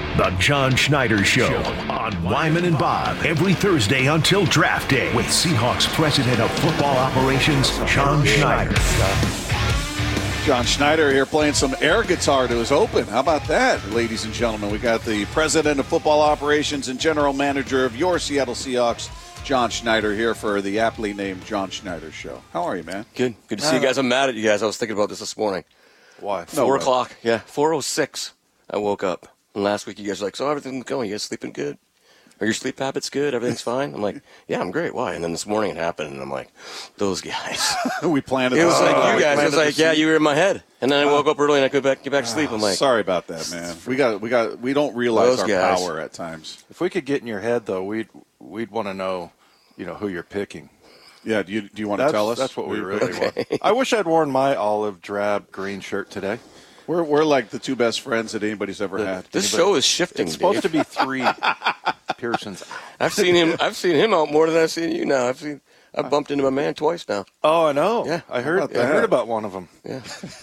The John Schneider Show on Wyman and Bob every Thursday until draft day with Seahawks President of Football Operations, John Schneider. John Schneider here playing some air guitar to his open. How about that, ladies and gentlemen? We got the President of Football Operations and General Manager of your Seattle Seahawks, John Schneider, here for the aptly named John Schneider Show. How are you, man? Good to see you guys. I'm mad at you guys. I was thinking about this morning. Why? 4 o'clock. Yeah, 4:06. I woke up. And last week you guys were like, so everything's going. You guys sleeping good? Are your sleep habits good? Everything's fine? I'm like, yeah, I'm great. Why? And then this morning it happened, and I'm like, those guys. We planned it. It was like you guys. It was like, yeah, you were in my head. And then I woke up early and I could get back to sleep. I'm like, sorry about that, man. We don't realize those our guys. power at times. If we could get in your head, though, we'd want to know, who you're picking. Yeah. Do you want to tell us? That's what we really want. I wish I'd worn my olive drab green shirt today. We're like the two best friends that anybody's ever had. this show is shifting. It's supposed to be 3 Pearsons. I've seen him out more than I've seen you now. I've bumped into my man twice now. Oh, I know. Yeah. I heard about one of them. Yeah.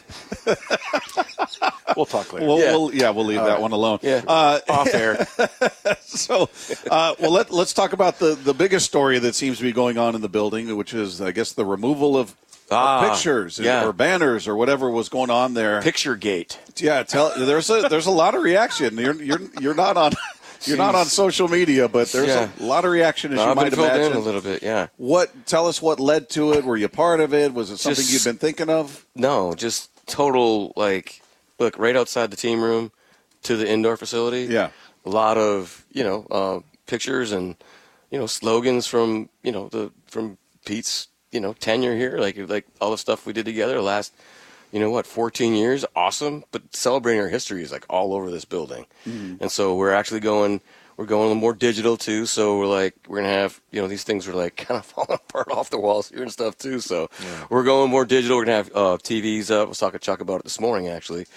We'll talk later. We'll leave that one alone. Yeah. Off air. So, let's talk about the biggest story that seems to be going on in the building, which is, I guess, the removal of pictures or banners or whatever was going on there. Picturegate. Yeah, there's a lot of reaction. You're not on. You're not on social media, but there's a lot of reaction, as you might imagine. I've been filled in a little bit, yeah. Tell us what led to it. Were you part of it? Was it something you'd been thinking of? No, just total, look, right outside the team room to the indoor facility. Yeah. A lot of, pictures and, slogans from, from Pete's, tenure here, like all the stuff we did together the last 14 years, awesome. But celebrating our history is all over this building. Mm-hmm. And so we're actually going a little more digital too. So we're going to have, these things are kind of falling apart off the walls here and stuff too. So we're going more digital. We're going to have TVs up. I was talking to Chuck about it this morning, actually.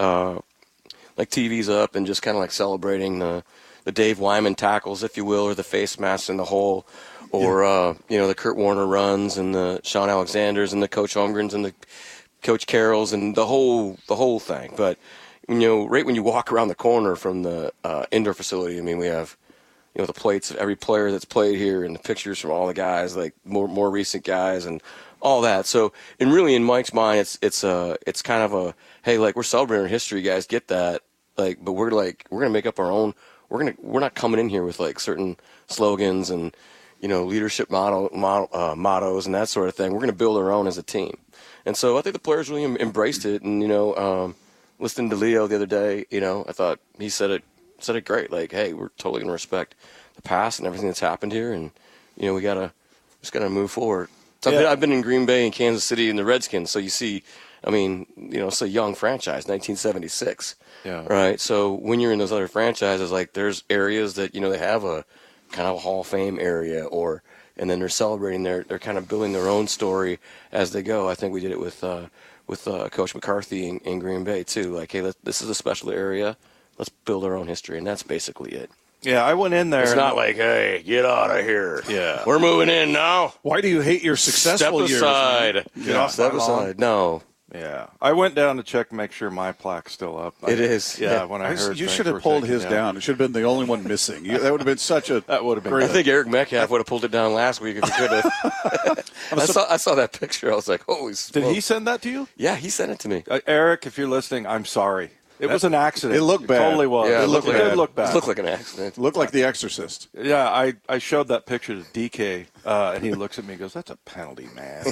TVs up and just kind of celebrating the Dave Wyman tackles, if you will, or the face masks in the hole, or, the Kurt Warner runs and the Sean Alexanders and the Coach Holmgrens and the Coach Carrolls and the whole thing. But, right when you walk around the corner from the indoor facility, we have, the plates of every player that's played here and the pictures from all the guys, more recent guys and all that. So, and really in Mike's mind, it's kind of a, hey, we're celebrating our history, guys, get that. But we're going to make up our own. We're not coming in here with certain slogans and, leadership mottos and that sort of thing. We're going to build our own as a team. And so I think the players really embraced it. And, listening to Leo the other day, I thought he said it great. Hey, we're totally going to respect the past and everything that's happened here. And, we just got to move forward. So I've been in Green Bay and Kansas City and the Redskins. So you see, it's a young franchise, 1976. Yeah. Right. So when you're in those other franchises, there's areas that, they have a kind of a Hall of Fame area and then they're celebrating they're kind of building their own story as they go. I think we did it with Coach McCarthy in Green Bay too. Hey, this is a special area. Let's build our own history. And that's basically it. Yeah, I went in there. It's not hey, get out of here. Yeah. We're moving in now. Why do you hate your successful years? Step aside. Get off Step my aside. lawn. No. Yeah. I went down to check, make sure my plaque's still up. It is. Yeah, when I heard you should have pulled his down. It should have been the only one missing. That would have been such a. That would have been. I think Eric Metcalf would have pulled it down last week if he could have. I saw that picture. I was like, holy smokes. Did he send that to you? Yeah, he sent it to me. Eric, if you're listening, I'm sorry. It was an accident. It looked bad. Totally was. Yeah, it looked bad. did look bad. It looked like an accident. It looked like The Exorcist. Yeah, I showed that picture to DK, and he looks at me and goes, "That's a penalty, man."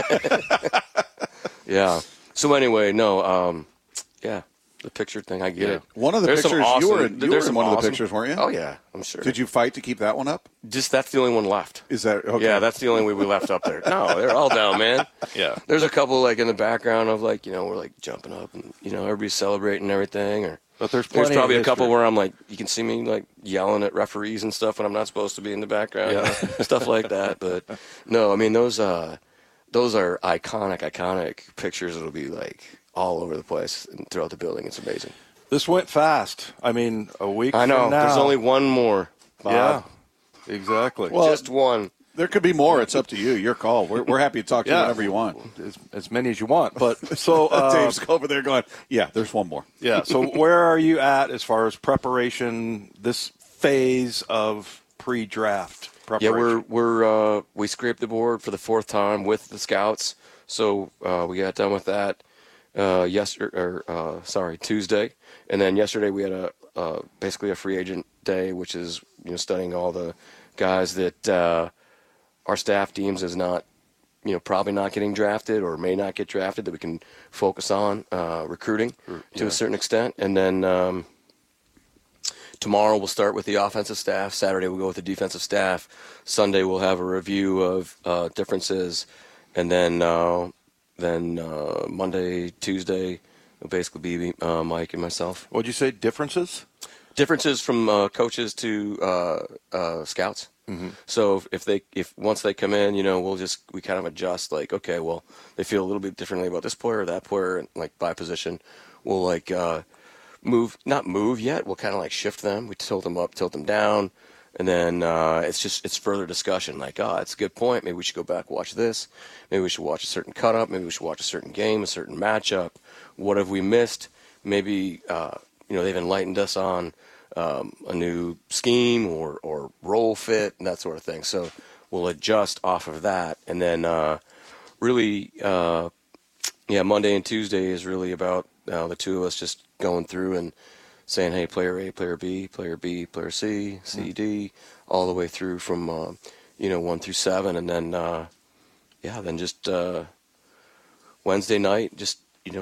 Yeah. So anyway, no. Yeah. The picture thing, I get it. One of the There's pictures, awesome, you were in one of the pictures, weren't you? Oh, yeah, I'm sure. Did you fight to keep that one up? That's the only one left. Is that okay? Yeah, that's the only way we left up there. No, they're all down, man. Yeah. There's a couple in the background of we're jumping up and everybody's celebrating and everything. But there's probably a couple where I'm you can see me yelling at referees and stuff when I'm not supposed to be in the background, stuff like that. But no, those are iconic pictures. It'll be all over the place and throughout the building. It's amazing. This went fast. A week I know. from now. There's only one more, Bob. Yeah, exactly. Well, just one. There could be more. It's up to you. Your call. We're happy to talk to you whenever you want. As many as you want. But so Dave's over there going, yeah, there's one more. Yeah. So where are you at as far as preparation, this phase of pre-draft preparation? Yeah, we scraped the board for the fourth time with the scouts. So we got done with that Tuesday, and then yesterday we had basically a free agent day, which is studying all the guys that our staff deems as not probably not getting drafted or may not get drafted that we can focus on recruiting to a certain extent, and then tomorrow we'll start with the offensive staff. Saturday we'll go with the defensive staff. Sunday we'll have a review of differences, and then Monday, Tuesday will basically be Mike and myself. What'd you say? Differences? Differences from coaches to scouts. Mm-hmm. So if once they come in, we kind of adjust. Like, okay, well, they feel a little bit differently about this player or that player, and like by position, we'll not move yet. We'll kind of like shift them. We tilt them up, tilt them down, and then it's further discussion. Like, it's a good point. Maybe we should go back watch this. Maybe we should watch a certain cut up. Maybe we should watch a certain game, a certain matchup. What have we missed? Maybe they've enlightened us on a new scheme or role fit and that sort of thing. So we'll adjust off of that, and then Monday and Tuesday is really about the two of us just going through and saying, hey, player A, player B, player B, player C, C, D, all the way through from 1 through 7, and then then just Wednesday night, just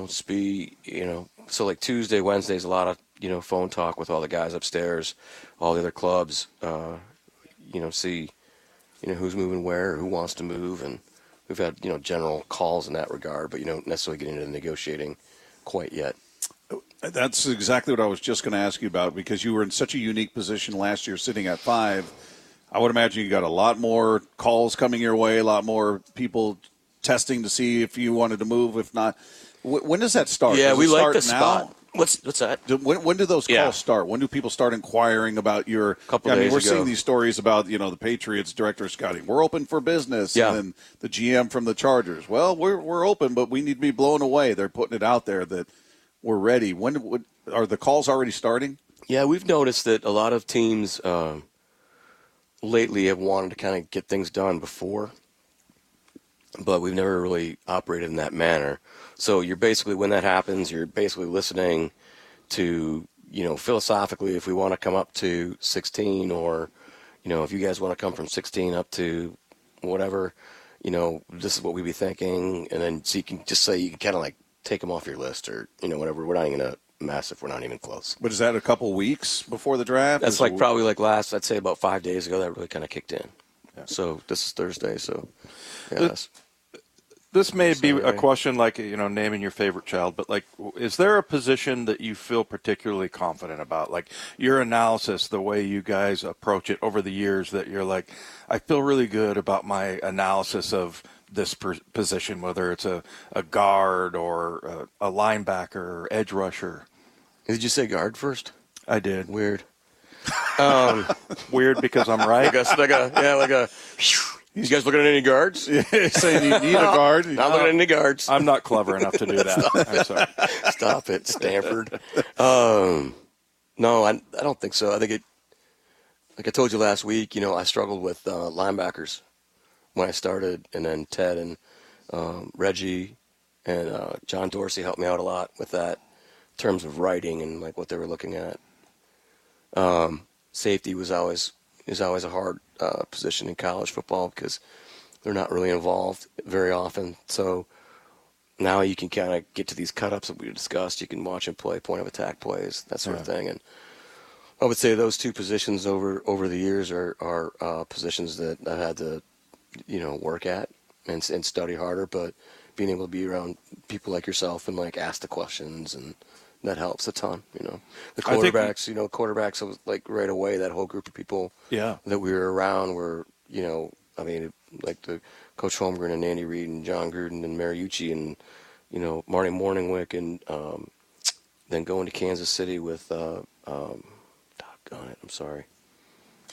so like Tuesday, Wednesday's a lot of phone talk with all the guys upstairs, all the other clubs, see who's moving where, who wants to move, and we've had general calls in that regard, but you don't necessarily get into the negotiating quite yet. That's exactly what I was just going to ask you about, because you were in such a unique position last year sitting at 5. I would imagine you got a lot more calls coming your way, a lot more people testing to see if you wanted to move, if not. When does that start? Yeah, we like the now? spot. What's that? When do those calls start? When do people start inquiring about your? Couple days we're ago. seeing these stories about the Patriots director of scouting. We're open for business, Yeah. and then the GM from the Chargers. Well, we're open, but we need to be blown away. They're putting it out there that we're ready. When are the calls already starting? Yeah, we've noticed that a lot of teams lately have wanted to kind of get things done before, but we've never really operated in that manner. So you're basically, when that happens, you're basically listening to, philosophically, if we want to come up to 16, or, if you guys want to come from 16 up to whatever, this is what we'd be thinking. And then so you can just say, you can kind of like take them off your list, or, whatever. We're not even going to mess if we're not even close. But is that a couple weeks before the draft? That's like probably like I'd say about 5 days ago, that really kind of kicked in. Yeah. So this is Thursday, so yeah. This may be a question like, naming your favorite child, but like, is there a position that you feel particularly confident about? Like your analysis, the way you guys approach it over the years, that you're like, I feel really good about my analysis of this position, whether it's a guard or a linebacker or edge rusher. Did you say guard first? I did. Weird. Weird because I'm right. You guys looking at any guards? Saying you need a guard. Not looking at any guards. I'm not clever enough to do that. I'm sorry. Stop it, Stanford. No, I don't think so. I think like I told you last week, I struggled with linebackers when I started, and then Ted and Reggie and John Dorsey helped me out a lot with that in terms of writing and like what they were looking at. Safety is always a hard position in college football because they're not really involved very often. So now you can kind of get to these cut-ups that we discussed. You can watch them play point of attack plays, that sort of thing. And I would say those two positions over the years are positions that I've had to work at and study harder. But being able to be around people like yourself and like ask the questions, and that helps a ton. The quarterbacks, quarterbacks, was like right away, that whole group of people that we were around were, like the Coach Holmgren and Andy Reid and John Gruden and Mariucci and, Marty Morningwick, and then going to Kansas City with, doggone it, I'm sorry.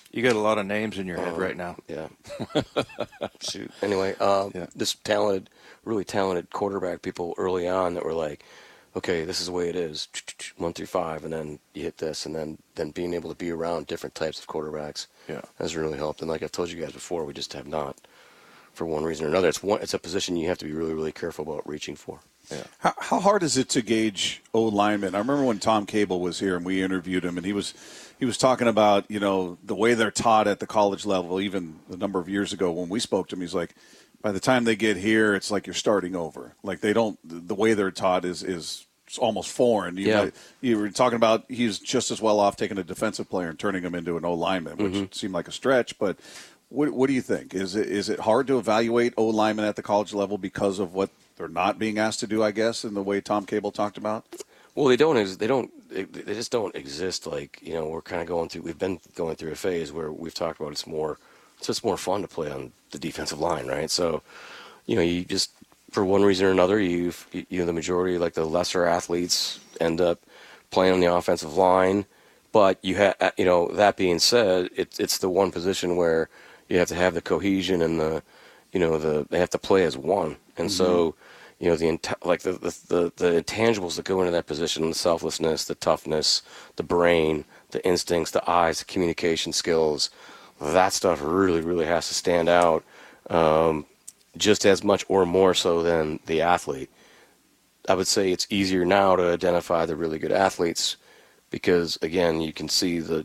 You got a lot of names in your head right now. Yeah. Shoot. Anyway, this really talented quarterback people early on that were like, okay, this is the way it is, 1 through 5, and then you hit this, and then being able to be around different types of quarterbacks has really helped. And like I've told you guys before, we just have not, for one reason or another. It's a position you have to be really, really careful about reaching for. Yeah. How hard is it to gauge O-linemen? I remember when Tom Cable was here and we interviewed him, and he was talking about, the way they're taught at the college level. Even a number of years ago when we spoke to him, he's like, by the time they get here, it's like you're starting over. Like the way they're taught is almost foreign. You were talking about he's just as well off taking a defensive player and turning him into an O-lineman, which seemed like a stretch. But what do you think? Is it hard to evaluate O-linemen at the college level because of what they're not being asked to do, I guess, in the way Tom Cable talked about? Well, they just don't exist. Like, we're kind of we've been going through a phase where we've talked about it's just more fun to play on the defensive line, right? So, you just, for one reason or another, the majority, like the lesser athletes, end up playing on the offensive line. But that being said, it's the one position where you have to have the cohesion and they have to play as one. And so, the intangibles that go into that position, the selflessness, the toughness, the brain, the instincts, the eyes, the communication skills, that stuff really, really has to stand out just as much or more so than the athlete. I would say it's easier now to identify the really good athletes because, again, you can see the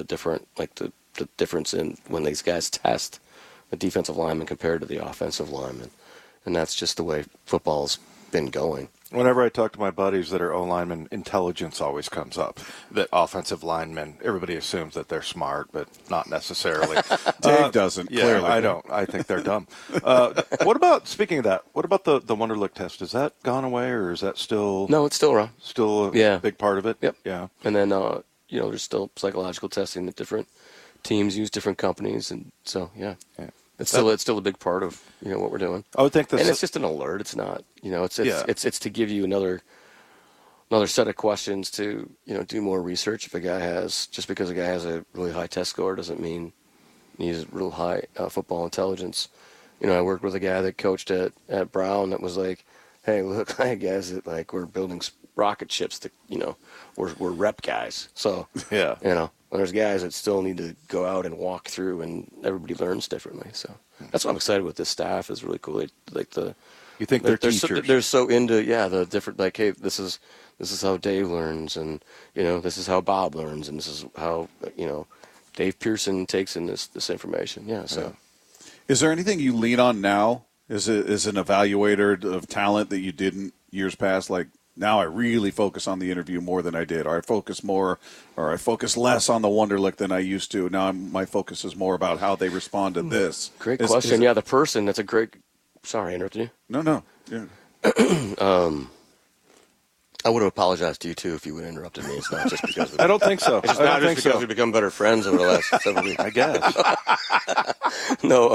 difference in when these guys test the defensive lineman compared to the offensive lineman. And that's just the way football's been going. Whenever I talk to my buddies that are O-linemen, intelligence always comes up. That offensive linemen, everybody assumes that they're smart, but not necessarily. Dave doesn't, clearly. I don't. I think they're dumb. Speaking of that, what about the Wonderlic test? Has that gone away, or is that still... No, it's still around. Still a big part of it? Yep. Yeah. And then, there's still psychological testing that different teams use, different companies, and so, yeah. It's still a big part of what we're doing. I would think and it's just an alert. It's not it's to give you another set of questions to do more research. If a guy just because a guy has a really high test score doesn't mean he's real high football intelligence. I worked with a guy that coached at Brown that was like, hey, look, I guys that like we're building rocket ships that we're rep guys. So there's guys that still need to go out and walk through, and everybody learns differently. So that's why I'm excited with this staff. Is really cool. You think they're teachers? They're so into the different. Like, hey, this is how Dave learns, and this is how Bob learns, and this is how Dave Pearson takes in this information. Yeah. So, is there anything you lean on now as an evaluator of talent that you didn't years past? Like, now I really focus on the interview more than I did, or I focus less on the Wonderlic than I used to. Now my focus is more about how they respond to this. Great question. The person, that's a great... Sorry, I interrupted you. No. Yeah. I would have apologized to you, too, if you would have interrupted me. It's not just because... I don't think so. It's not just because we've become better friends over the last several weeks. I guess. No.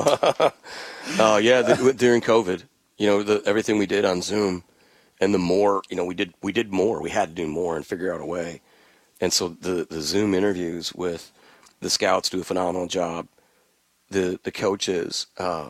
During COVID, everything we did on Zoom... And the more, we did more. We had to do more and figure out a way. And so the Zoom interviews with the scouts do a phenomenal job. The coaches,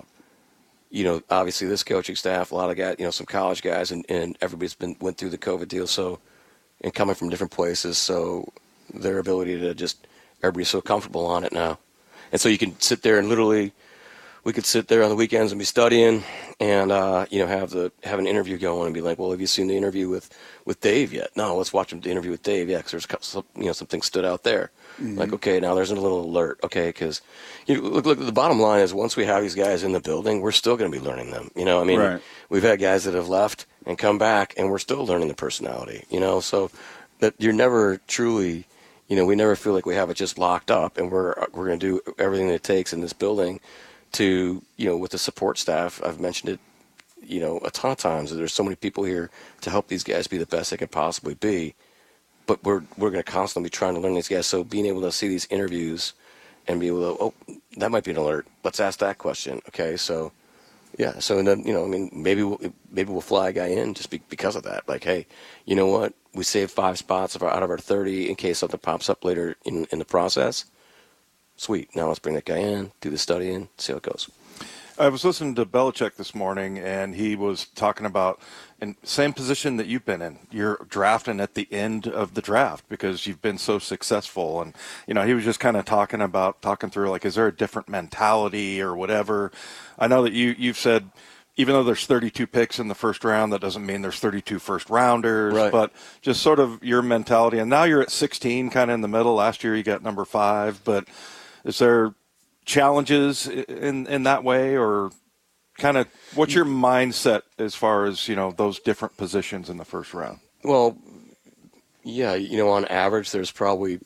obviously this coaching staff, a lot of guys, some college guys, and everybody's went through the COVID deal. So, and coming from different places, so their ability to everybody's so comfortable on it now. And so you can sit there and literally, we could sit there on the weekends and be studying and, have an interview going and be like, well, have you seen the interview with Dave yet? No, let's watch the interview with Dave. Yeah, because there's something stood out there. Mm-hmm. Like, okay, now there's a little alert. Okay, because look, the bottom line is once we have these guys in the building, we're still going to be learning them. Right. We've had guys that have left and come back, and we're still learning the personality, so that you're never truly, we never feel like we have it just locked up, and we're going to do everything that it takes in this building to, with the support staff. I've mentioned it, a ton of times. There's so many people here to help these guys be the best they could possibly be. But we're going to constantly be trying to learn these guys. So being able to see these interviews and be able to, that might be an alert. Let's ask that question. Okay, so yeah. So and then maybe we'll fly a guy in just because of that. Like, hey, you know what? We saved 5 spots out of our 30 in case something pops up later in the process. sweet. Now let's bring that guy in, do the studying, see how it goes. I was listening to Belichick this morning, and he was talking about in same position that you've been in. You're drafting at the end of the draft because you've been so successful. And, he was just kind of talking through, like, is there a different mentality or whatever? I know that you've said, even though there's 32 picks in the first round, that doesn't mean there's 32 first rounders, right. But just sort of your mentality. And now you're at 16, kind of in the middle. Last year you got number 5, but is there challenges in that way, or kind of what's your mindset as far as, those different positions in the first round? Well, yeah, on average, there's probably,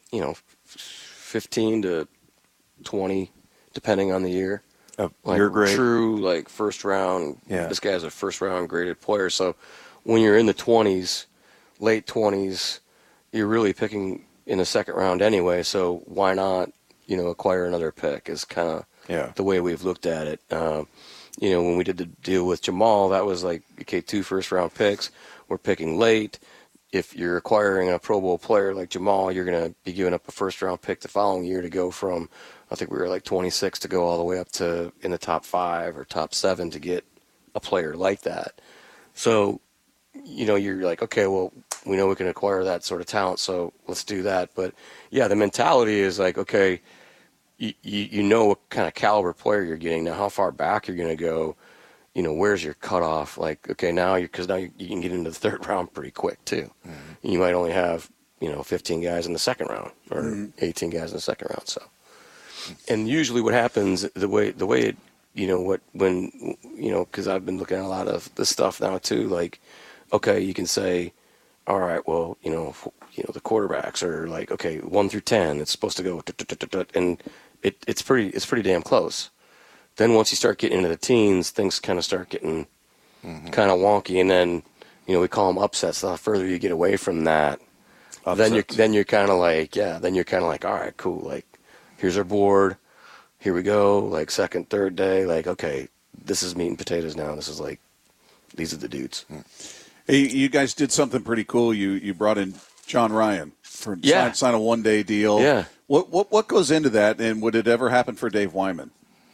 15 to 20, depending on the year. Your grade. True, like, first round. Yeah. This guy's a first round graded player. So when you're in the 20s, late 20s, you're really picking in the second round anyway. So why not, acquire another pick is kind of the way we've looked at it. When we did the deal with Jamal, that was like, okay, 2 first-round picks. We're picking late. If you're acquiring a Pro Bowl player like Jamal, you're going to be giving up a first-round pick the following year to go from, I think we were like 26 to go all the way up to in the top 5 or top 7 to get a player like that. So, you're like, okay, well, we know we can acquire that sort of talent, so let's do that. But, yeah, the mentality is like, okay, you know what kind of caliber player you're getting. Now, how far back you're going to go, where's your cutoff? Like, okay, because now you can get into the third round pretty quick, too. Mm-hmm. You might only have, 15 guys in the second round or 18 guys in the second round. So, and usually what happens, the way it, because I've been looking at a lot of this stuff now, too, like, okay, you can say, all right, well, the quarterbacks are like, okay, 1 through 10, it's supposed to go, and it's pretty damn close. Then once you start getting into the teens, things kind of start getting kind of wonky, and then we call them upsets. The further you get away from that, then you're kind of like, all right, cool. Like, here's our board, here we go. Like, second, third day, like, okay, this is meat and potatoes now. This is like, these are the dudes. Hey, you guys did something pretty cool. You brought in John Ryan for sign a one-day deal. Yeah. What goes into that, and would it ever happen for Dave Wyman?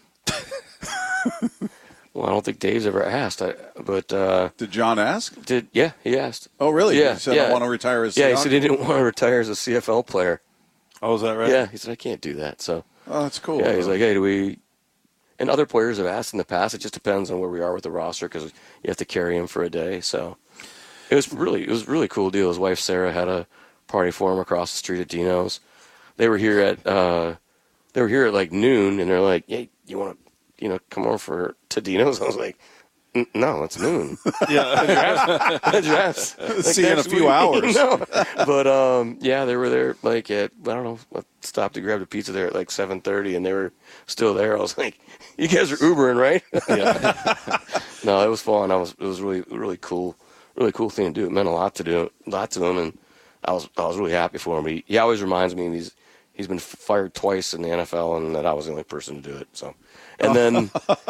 Well, I don't think Dave's ever asked. But did John ask? Yeah, he asked. Oh, really? Yeah, he said, I want to retire as Seahawks? Yeah, he said he didn't want to retire as a CFL player. Oh, is that right? Yeah, he said, I can't do that. So. Oh, that's cool. Yeah, he's like, hey, do we? And other players have asked in the past. It just depends on where we are with the roster because you have to carry him for a day. So it was really cool deal. His wife Sarah had a party for him across the street at Dino's. They were here at like noon, and they're like, hey, you want to come over to Dino's? I was like, no, it's noon. Yeah. Address. See you in a few hours. No. But, they were there, like, at, I don't know, stopped to grab the pizza there at, like, 7:30, and they were still there. I was like, you guys are Ubering, right? Yeah. No, it was fun. It was really, really cool. Really cool thing to do. It meant a lot to him, and I was really happy for him. He always reminds me he's been fired twice in the NFL, and that I was the only person to do it, so. And then,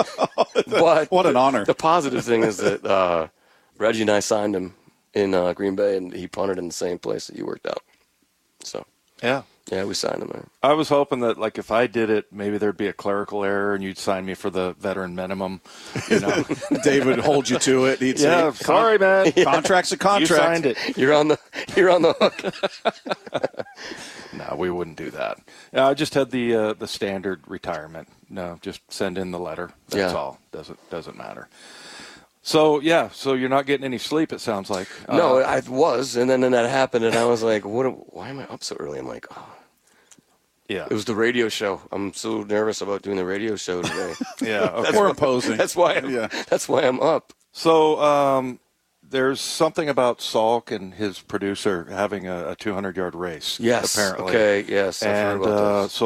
but what an honor. The positive thing is that Reggie and I signed him in Green Bay, and he punted in the same place that you worked out. So yeah, we signed him there. I was hoping that, like, if I did it, maybe there'd be a clerical error, and you'd sign me for the veteran minimum. Dave would hold you to it. He'd say, sorry, man. Contract's a contract. You signed it. You're on the hook. No, we wouldn't do that. I just had the standard retirement. No, just send in the letter. That's all. Doesn't matter. So you're not getting any sleep, it sounds like. No, I was, and then that happened, and I was like, why am I up so early? I'm like, oh. Yeah. It was the radio show. I'm so nervous about doing the radio show today. Yeah. More imposing. That's why I'm up. So there's something about Salk and his producer having a 200-yard race. Yes. Apparently. Okay. Yes. I've heard about this. So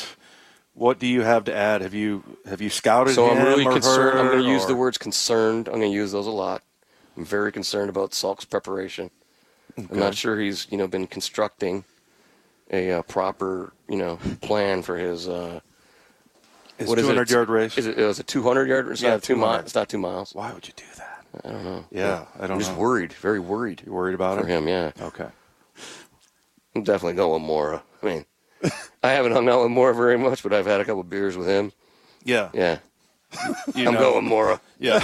what do you have to add? Have you scouted so him? I'm really or concerned. her, I'm going to use the words concerned. I'm going to use those a lot. I'm very concerned about Salk's preparation. Okay. I'm not sure he's been constructing a proper plan for his 200-yard race. Is it a 200-yard race? It's not 2 miles. It's not 2 miles. Why would you do that? I don't know. Yeah, I don't know. I'm just worried. Very worried. You're worried about for him? Yeah. Okay. I'm definitely going more. I mean, I haven't hung out with Mora very much, but I've had a couple beers with him. Yeah. Yeah. I'm going Mora. Yeah.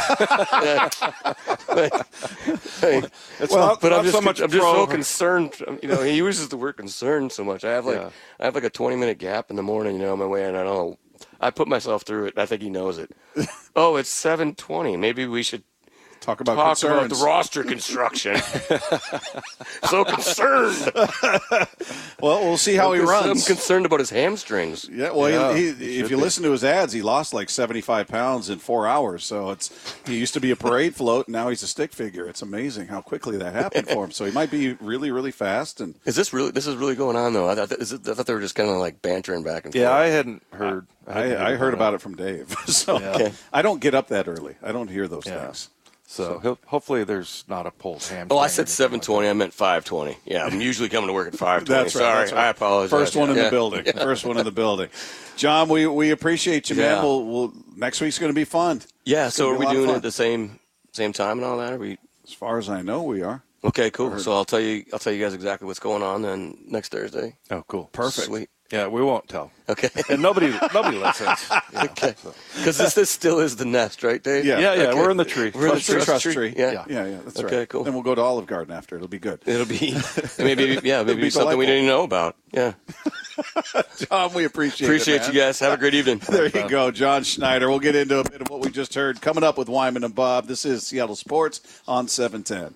But I'm just so concerned. He uses the word concerned so much. I have like a 20-minute gap in the morning, on my way, and I don't know. I put myself through it. I think he knows it. Oh, it's 7:20. Maybe we should talk about the roster construction. So concerned. Well, we'll see how he runs. I'm concerned about his hamstrings. Yeah, well, if you listen to his ads, he lost like 75 pounds in 4 hours. So he used to be a parade float, and now he's a stick figure. It's amazing how quickly that happened for him. So he might be really, really fast. And this is really going on though? I thought they were just kind of like bantering back and forth. Yeah, I hadn't heard. I heard about it from Dave. So I don't get up that early. I don't hear those things. So hopefully there's not a pulled hamstring. Oh, I said 7:20. I meant 5:20. Yeah, I'm usually coming to work at 5:20. That's right. Sorry, that's right. I apologize. First one in the building. First one in the building. John, we appreciate you, man. We'll next week's going to be fun. Yeah. So are we doing it at the same time and all that? As far as I know, we are. Okay, cool. So I'll tell you guys exactly what's going on then next Thursday. Oh, cool. Perfect. Sweet. Yeah, we won't tell. Okay. And nobody listens. Okay. Because this still is the nest, right, Dave? Yeah. Okay. We're in the tree. We're in the trust tree. Yeah. That's right. Okay, cool. Then we'll go to Olive Garden after. It'll be good. It'll be maybe something we didn't know about. Yeah. John, we appreciate you guys. Have a great evening. There you go, John Schneider. We'll get into a bit of what we just heard coming up with Wyman and Bob. This is Seattle Sports on 710.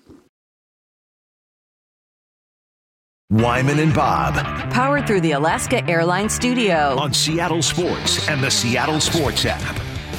Wyman and Bob. Powered through the Alaska Airlines Studio. On Seattle Sports and the Seattle Sports app.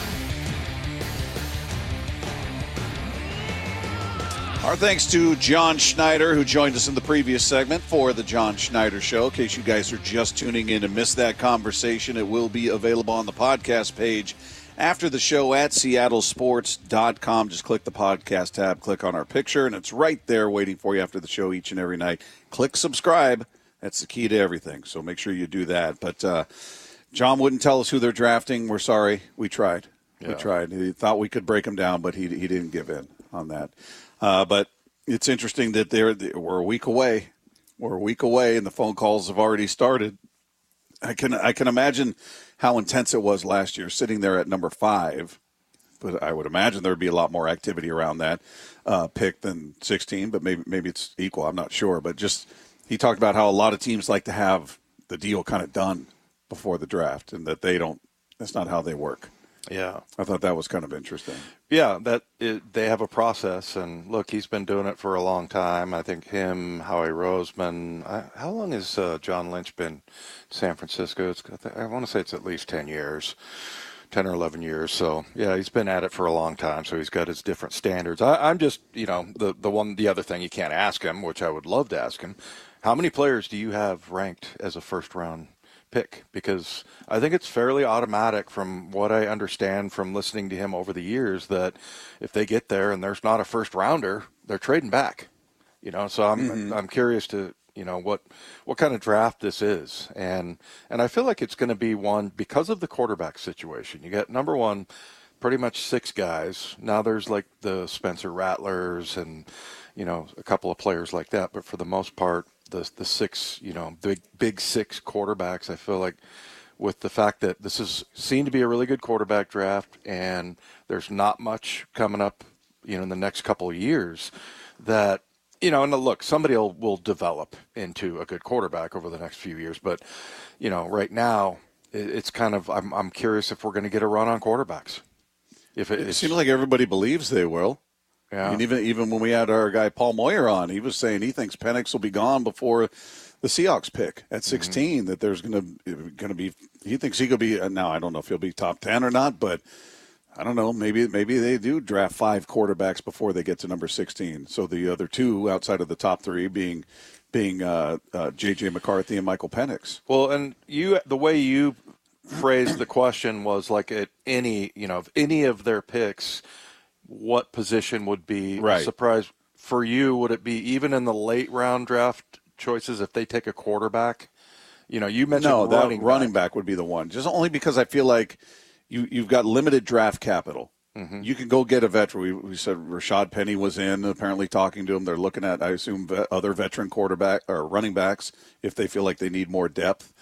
Our thanks to John Schneider, who joined us in the previous segment for the John Schneider Show. In case you guys are just tuning in and missed that conversation, it will be available on the podcast page after the show at seattlesports.com. Just click the podcast tab, click on our picture, and it's right there waiting for you after the show each and every night. Click subscribe. That's the key to everything, so make sure you do that. But John wouldn't tell us who they're drafting. We're sorry. We tried. Yeah. We tried. He thought we could break him down, but he didn't give in on that. But it's interesting that we're a week away. We're a week away, and the phone calls have already started. I can imagine how intense it was last year, sitting there at number 5. But I would imagine there would be a lot more activity around that pick than 16. But maybe it's equal. I'm not sure. But just he talked about how a lot of teams like to have the deal kind of done before the draft, and that they don't. That's not how they work. Yeah, I thought that was kind of interesting. Yeah, they have a process, and look, he's been doing it for a long time. I think him, Howie Roseman. How long has John Lynch been in San Francisco? I want to say it's at least 10 years, 10 or 11 years. So yeah, he's been at it for a long time. So he's got his different standards. I'm just, the other thing you can't ask him, which I would love to ask him, how many players do you have ranked as a first round pick? Because I think it's fairly automatic from what I understand from listening to him over the years that if they get there and there's not a first rounder, they're trading back. So I'm curious to what kind of draft this is, and I feel like it's going to be one because of the quarterback situation. You got number one, pretty much 6 guys. Now there's like the Spencer Rattlers and a couple of players like that, but for the most part, the 6, big 6 quarterbacks, I feel like with the fact that this is seen to be a really good quarterback draft and there's not much coming up, in the next couple of years that, and look, somebody will develop into a good quarterback over the next few years. But, right now it's kind of, I'm curious if we're going to get a run on quarterbacks. It seems like everybody believes they will. Yeah. I mean, even when we had our guy Paul Moyer on, he was saying he thinks Penix will be gone before the Seahawks pick at 16. Mm-hmm. That there's going to be. He thinks he could be. Now I don't know if he'll be top 10 or not, but I don't know. Maybe they do draft 5 quarterbacks before they get to number 16. So the other 2 outside of the top 3 being J.J. McCarthy and Michael Penix. Well, and the way you phrased the question was like at any of their picks, what position would be a surprise for you? Would it be even in the late round draft choices if they take a quarterback? You mentioned running back would be the one, just only because I feel like you've got limited draft capital. Mm-hmm. You can go get a veteran. We said Rashad Penny was in, apparently talking to him. They're looking at, I assume, other veteran quarterback or running backs if they feel like they need more depth.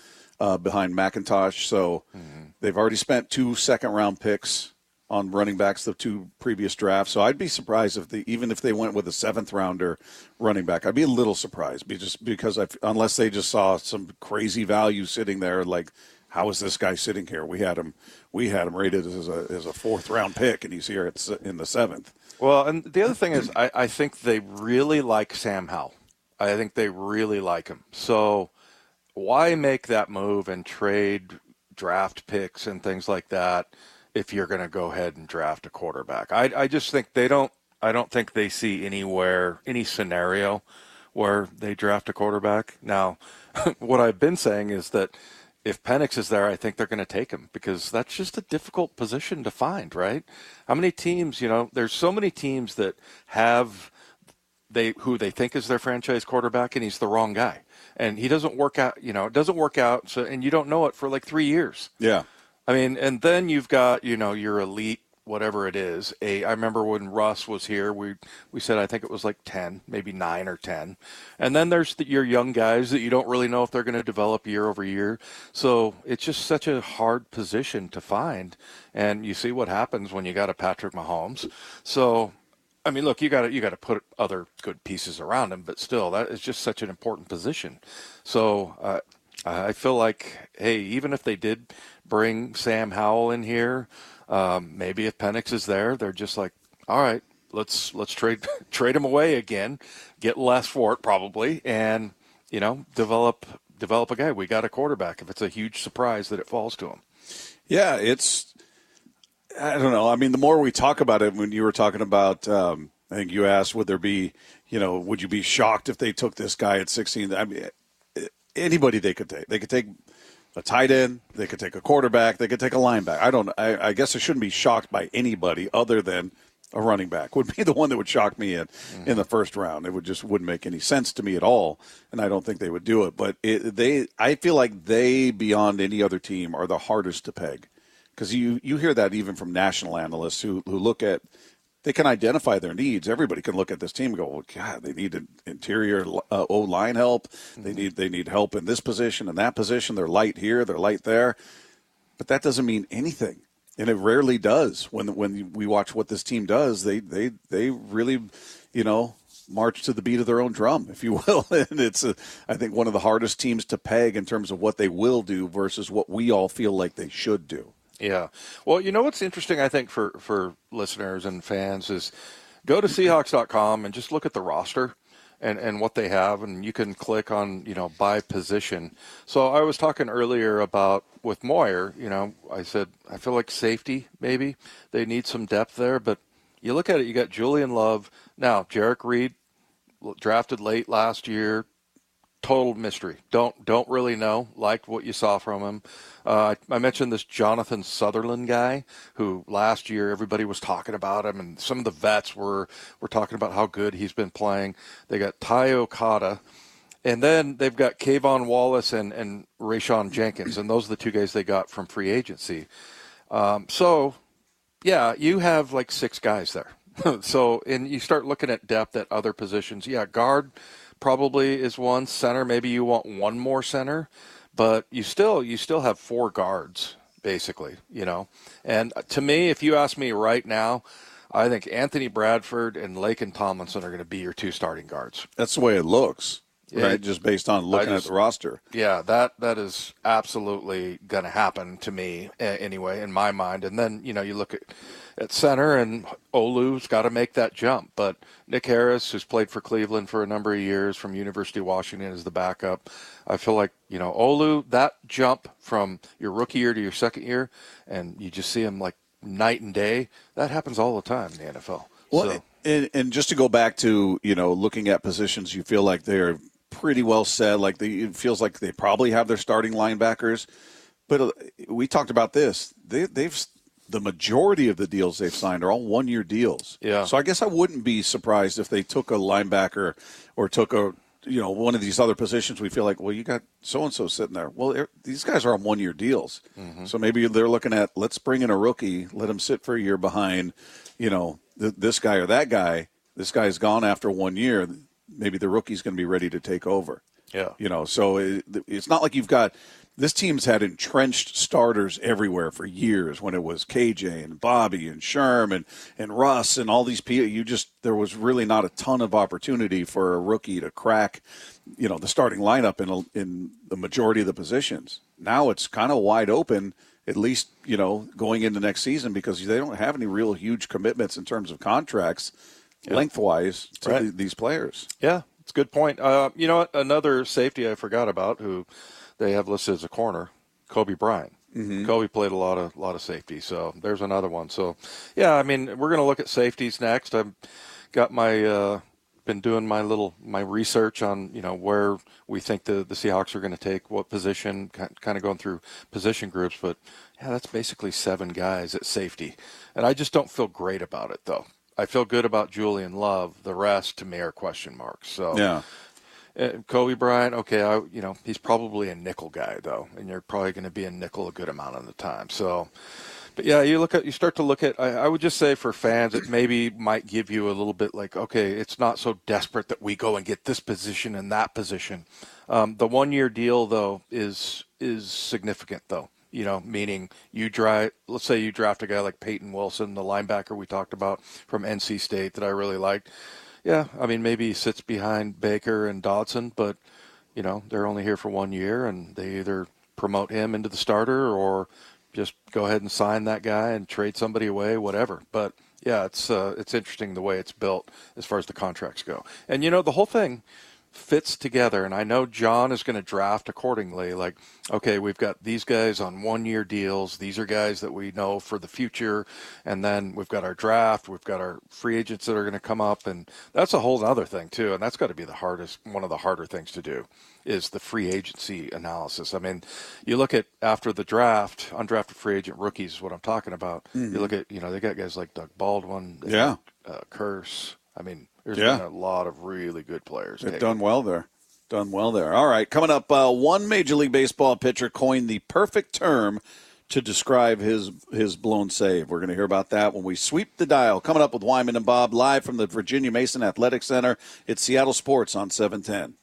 behind McIntosh. So they've already spent 2 second-round picks on running backs the 2 previous drafts. So I'd be surprised even if they went with a 7th-rounder running back. I'd be a little surprised just because unless they just saw some crazy value sitting there, like, how is this guy sitting here? We had him rated as a 4th-round pick, and he's here in the 7th. Well, and the other thing is I think they really like Sam Howell. I think they really like him. So why make that move and trade draft picks and things like that if you're going to go ahead and draft a quarterback? I just think I don't think they see any scenario where they draft a quarterback. Now, what I've been saying is that if Penix is there, I think they're going to take him because that's just a difficult position to find, right? How many teams, there's so many teams that have who they think is their franchise quarterback, and he's the wrong guy. And he doesn't work out, it doesn't work out, so, and you don't know it for like 3 years. Yeah. I mean, and then you've got, your elite, whatever it is. I remember when Russ was here, we said I think it was like 10, maybe 9 or 10. And then there's your young guys that you don't really know if they're going to develop year over year. So it's just such a hard position to find. And you see what happens when you got a Patrick Mahomes. So, I mean, look, you got to put other good pieces around him, but still, that is just such an important position. So I feel like, hey, even if they did bring Sam Howell in here, maybe if Penix is there, they're just like, all right, let's trade him away again, get less for it probably, and develop a guy. We got a quarterback if it's a huge surprise that it falls to him. Yeah, I don't know. I mean, the more we talk about it, when you were talking about, I think you asked, would you be shocked if they took this guy at 16? I mean, anybody they could take. They could take a tight end. They could take a quarterback. They could take a linebacker. I guess I shouldn't be shocked by anybody other than a running back would be the one that would shock me in the first round. It wouldn't make any sense to me at all, and I don't think they would do it. But I feel like they, beyond any other team, are the hardest to peg. Because you hear that even from national analysts who look at, they can identify their needs. Everybody can look at this team and go, well, God, they need an interior O-line help. They need help in this position and that position. They're light here, they're light there. But that doesn't mean anything. And it rarely does. When we watch what this team does, they really, march to the beat of their own drum, if you will. And it's, I think, one of the hardest teams to peg in terms of what they will do versus what we all feel like they should do. Yeah. Well, what's interesting, I think, for listeners and fans is go to Seahawks.com and just look at the roster and what they have, and you can click on, by position. So I was talking earlier about with Moyer, I said, I feel like safety, maybe. They need some depth there, but you look at it, you got Julian Love. Now, Jarek Reed, drafted late last year, total mystery. Don't really know. Liked what you saw from him. I mentioned this Jonathan Sutherland guy who last year everybody was talking about him, and some of the vets were talking about how good he's been playing. They got Ty Okada, and then they've got Kayvon Wallace and Rayshon Jenkins, and those are the 2 guys they got from free agency. So, yeah, you have like 6 guys there. So, and you start looking at depth at other positions. Yeah, guard probably is one. Center, maybe you want one more center, but you still have 4 guards basically, And to me, if you ask me right now, I think Anthony Bradford and Laken Tomlinson are going to be your 2 starting guards. That's the way it looks, right? Just based on looking at the roster. Yeah, that is absolutely going to happen to me anyway, in my mind. And then, you look at center, and Olu's got to make that jump. But Nick Harris, who's played for Cleveland for a number of years from University of Washington as the backup, I feel like, Olu, that jump from your rookie year to your second year, and you just see him like night and day, that happens all the time in the NFL. Well, and just to go back to, looking at positions, you feel like they're pretty well set. Like it feels like they probably have their starting linebackers. But we talked about this. The majority of the deals they've signed are all 1-year deals. Yeah. So I guess I wouldn't be surprised if they took a linebacker or took one of these other positions. We feel like, well, you got so-and-so sitting there. Well, these guys are on 1-year deals. Mm-hmm. So maybe they're looking at, let's bring in a rookie, let him sit for a year behind, this guy or that guy. This guy's gone after 1 year. Maybe the rookie's going to be ready to take over. Yeah. So it's not like you've got this team's had entrenched starters everywhere for years when it was KJ and Bobby and Sherm and Russ and all these people. There was really not a ton of opportunity for a rookie to crack, the starting lineup in the majority of the positions. Now it's kind of wide open, at least, going into next season, because they don't have any real huge commitments in terms of contracts lengthwise to these players. Yeah, it's a good point. You know what? Another safety I forgot about who they have listed as a corner, Kobe Bryant. Mm-hmm. Kobe played a lot of safety, so there's another one. So, yeah, I mean, we're going to look at safeties next. I've got been doing my research on where we think the Seahawks are going to take what position, kind of going through position groups. But yeah, that's basically 7 guys at safety, and I just don't feel great about it though. I feel good about Julian Love. The rest to me are question marks. So yeah. Kobe Bryant, okay, he's probably a nickel guy though, and you're probably going to be a nickel a good amount of the time. So, but yeah, you start to look at. I would just say for fans, it maybe might give you a little bit like, okay, it's not so desperate that we go and get this position and that position. The 1-year deal though is significant though. Meaning let's say you draft a guy like Peyton Wilson, the linebacker we talked about from NC State that I really liked. Yeah, I mean, maybe he sits behind Baker and Dodson, but, they're only here for 1 year, and they either promote him into the starter or just go ahead and sign that guy and trade somebody away, whatever. But, yeah, it's interesting the way it's built as far as the contracts go. And, the whole thing fits together, and I know John is going to draft accordingly. Like, okay, we've got these guys on 1-year deals. These are guys that we know for the future, and then we've got our draft. We've got our free agents that are going to come up, and that's a whole other thing too. And that's got to be one of the harder things to do, is the free agency analysis. I mean, you look at after the draft, undrafted free agent rookies is what I'm talking about. Mm-hmm. You look at they got guys like Doug Baldwin, Curse. I mean, there's been a lot of really good players. They've done well there. All right, coming up, one Major League Baseball pitcher coined the perfect term to describe his blown save. We're going to hear about that when we sweep the dial. Coming up with Wyman and Bob, live from the Virginia Mason Athletic Center. It's Seattle Sports on 710.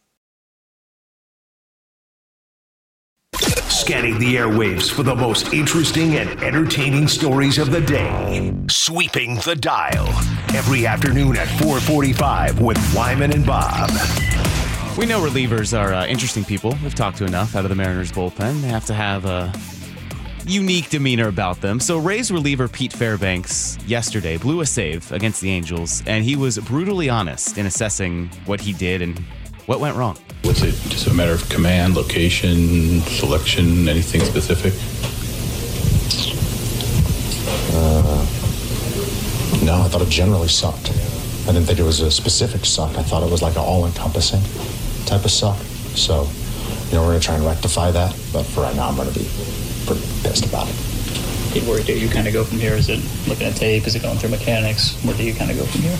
Scanning the airwaves for the most interesting and entertaining stories of the day. Sweeping the dial. Every afternoon at 4:45 with Wyman and Bob. We know relievers are interesting people. We've talked to enough out of the Mariners bullpen. They have to have a unique demeanor about them. So Rays reliever Pete Fairbanks yesterday blew a save against the Angels, and he was brutally honest in assessing what he did and what went wrong. Was it just a matter of command, location, selection, anything specific? No, I thought it generally sucked. I didn't think it was a specific suck. I thought it was like an all-encompassing type of suck. So, we're going to try and rectify that. But for right now, I'm going to be pretty pissed about it. Hey, where do you kind of go from here? Is it looking at tape? Is it going through mechanics? Where do you kind of go from here?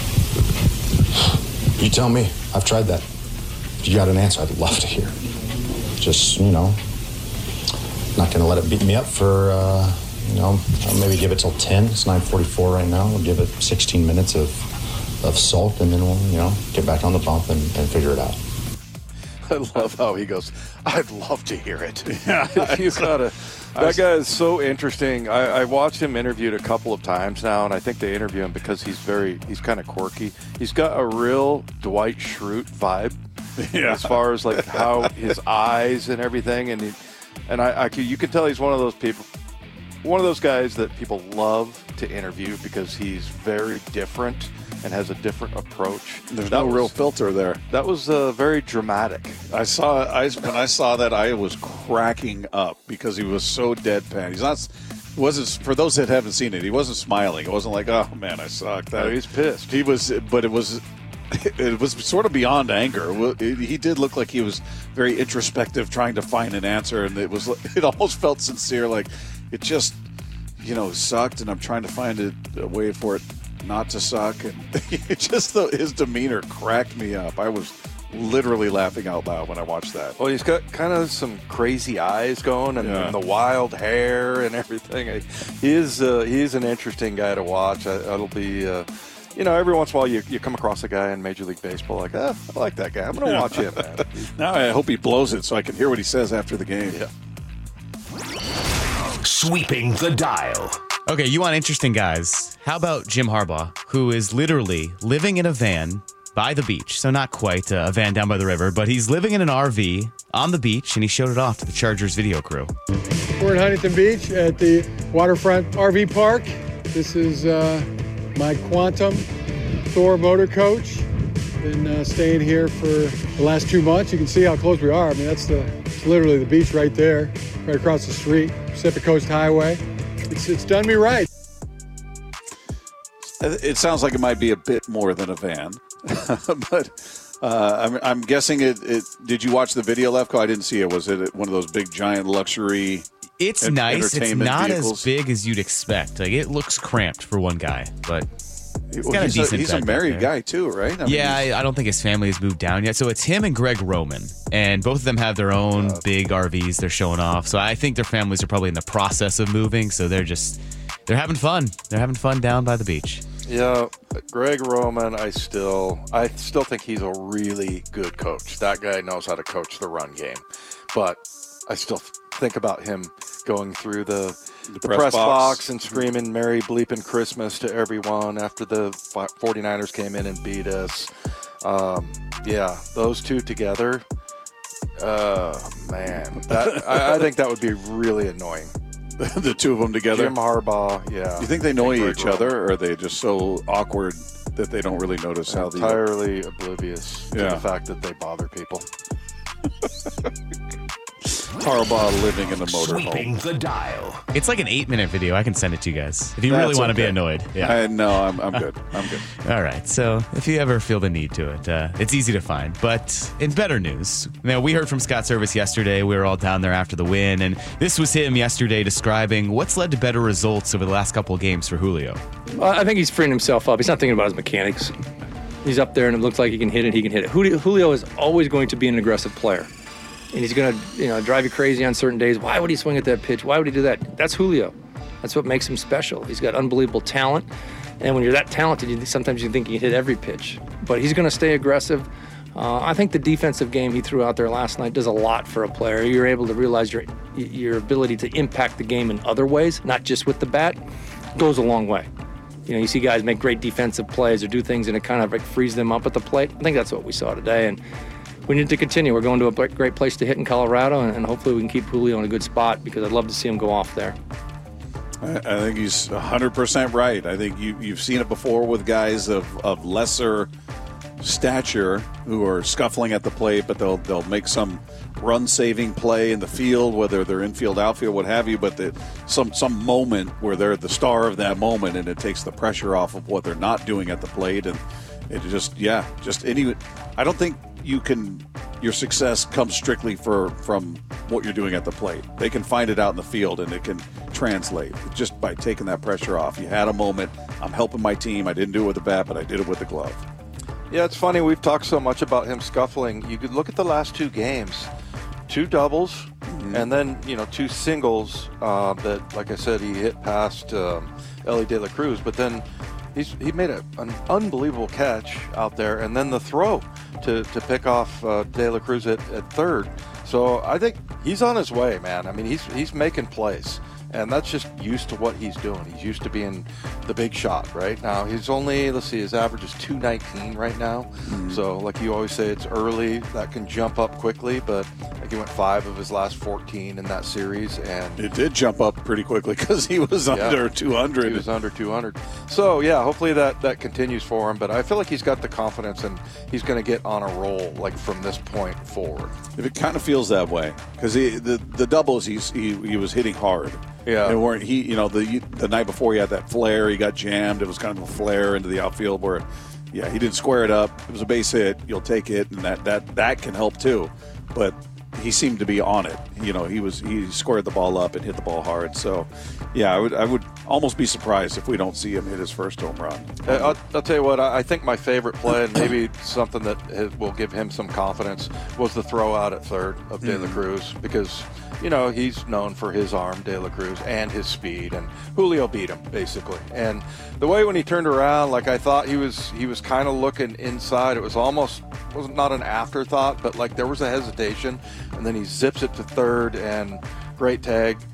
You tell me. I've tried that. If you got an answer, I'd love to hear. Just, not going to let it beat me up for, I'll maybe give it till 10. It's 9:44 right now. We'll give it 16 minutes of salt, and then we'll, get back on the bump and figure it out. I love how he goes, I'd love to hear it. That guy is so interesting. I watched him interviewed a couple of times now, and I think they interview him because he's kind of quirky. He's got a real Dwight Schrute vibe. As far as like how his eyes and everything, and you can tell he's one of those people, one of those guys that people love to interview because he's very different and has a different approach. There's no real filter there. That was very dramatic. When I saw that, I was cracking up because he was so deadpan. Wasn't for those that haven't seen it, he wasn't smiling. It wasn't like, oh man, I sucked. No, he's pissed. He was, but it was sort of beyond anger. He did look like he was very introspective, trying to find an answer, and it almost felt sincere, like it just, sucked, and I'm trying to find a way for it not to suck. And his demeanor cracked me up. I was literally laughing out loud when I watched that. Well, he's got kind of some crazy eyes going, and the wild hair and everything. He's an interesting guy to watch. It'll be. Every once in a while you come across a guy in Major League Baseball I like that guy. I'm going to watch him, man. Now I hope he blows it so I can hear what he says after the game. Yeah. Sweeping the Dial. Okay, you want interesting guys. How about Jim Harbaugh, who is literally living in a van by the beach? So not quite a van down by the river, but he's living in an RV on the beach, and he showed it off to the Chargers video crew. We're in Huntington Beach at the Waterfront RV Park. This is my Quantum Thor motor coach. Been staying here for the last 2 months. You can see how close we are. I mean, it's literally the beach right there, right across the street, Pacific Coast Highway. It's done me right. It sounds like it might be a bit more than a van, but I'm guessing it. Did you watch the video, Lefko? I didn't see it. Was it one of those big, giant luxury? It's nice. It's not vehicles? as big as you'd expect. Like, it looks cramped for one guy, but he's a married guy too, right? I don't think his family has moved down yet. So it's him and Greg Roman, and both of them have their own big RVs they're showing off. So I think their families are probably in the process of moving. So they're having fun. They're having fun down by the beach. Yeah, Greg Roman, I still think he's a really good coach. That guy knows how to coach the run game. But I still think about him going through the press box and screaming Merry Bleeping Christmas to everyone after the 49ers came in and beat us. Those two together, man, I think that would be really annoying. The two of them together? Jim Harbaugh, yeah. You think they know each other, or are they just so awkward that they don't really notice how entirely oblivious to the fact that they bother people? Harbaugh living in the motorhome. Sweeping the Dial. It's like an 8-minute video. I can send it to you guys if you really want to be annoyed. Yeah. No, I'm good. I'm good. All right. So if you ever feel the need to it, it's easy to find. But in better news, we heard from Scott Service yesterday. We were all down there after the win, and this was him yesterday describing what's led to better results over the last couple of games for Julio. Well, I think he's freeing himself up. He's not thinking about his mechanics. He's up there, and it looks like he can hit it. Julio is always going to be an aggressive player. And he's going to, drive you crazy on certain days. Why would he swing at that pitch? Why would he do that? That's Julio. That's what makes him special. He's got unbelievable talent. And when you're that talented, sometimes you think you can hit every pitch. But he's going to stay aggressive. I think the defensive game he threw out there last night does a lot for a player. You're able to realize your ability to impact the game in other ways, not just with the bat, goes a long way. You see guys make great defensive plays or do things and it kind of frees them up at the plate. I think that's what we saw today. And we need to continue. We're going to a great place to hit in Colorado, and hopefully we can keep Julio in a good spot because I'd love to see him go off there. I think he's 100% right. I think you've seen it before with guys of lesser stature who are scuffling at the plate, but they'll make some run-saving play in the field, whether they're infield, outfield, what have you, but some moment where they're the star of that moment, and it takes the pressure off of what they're not doing at the plate, and it I don't think your success comes strictly from what you're doing at the plate. They can find it out in the field, and it can translate just by taking that pressure off. You had a moment. I'm helping my team. I didn't do it with the bat, but I did it with the glove. Yeah, it's funny. We've talked so much about him scuffling. You could look at the last 2 games. 2 doubles, and then 2 singles that, like I said, he hit past Elly De La Cruz, but then he made an unbelievable catch out there, and then the throw to pick off De La Cruz at third. So I think he's on his way, man. I mean, he's making plays, and that's just used to what he's doing. He's used to being the big shot right now. He's only, his average is 219 right now. So like you always say, it's early. That can jump up quickly, but like he went 5 of his last 14 in that series. And it did jump up pretty quickly because he was under 200. He was under 200. So, yeah, hopefully that continues for him. But I feel like he's got the confidence, and he's going to get on a roll like from this point forward. If it kind of feels that way because the doubles he was hitting hard. Yeah. And weren't the night before he had that flare, he got jammed. It was kind of a flare into the outfield where, he didn't square it up. It was a base hit. You'll take it, and that can help too. But he seemed to be on it. He squared the ball up and hit the ball hard. So, I would almost be surprised if we don't see him hit his first home run. I'll tell you what, I think my favorite play, and maybe something that will give him some confidence, was the throw out at third of De La Cruz, because he's known for his arm, De La Cruz, and his speed, and Julio beat him basically. And the way when he turned around, like I thought he was kind of looking inside. It was not an afterthought, but like there was a hesitation, and then he zips it to third, and great tag.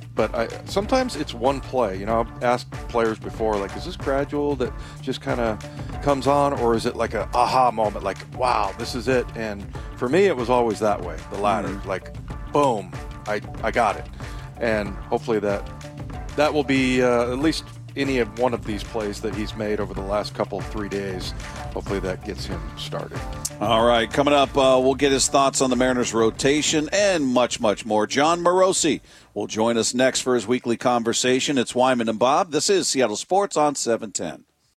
But sometimes it's one play. You know, I've asked players before, like, is this gradual that just kind of comes on, or is it like a aha moment, like, wow, this is it? And for me, it was always that way, the latter. Like, boom, I got it. And hopefully that will be at least any of one of these plays that he's made over the last 3 days. Hopefully that gets him started. All right, coming up, we'll get his thoughts on the Mariners' rotation and much, much more. John Morosi will join us next for his weekly conversation. It's Wyman and Bob. This is Seattle Sports on 710.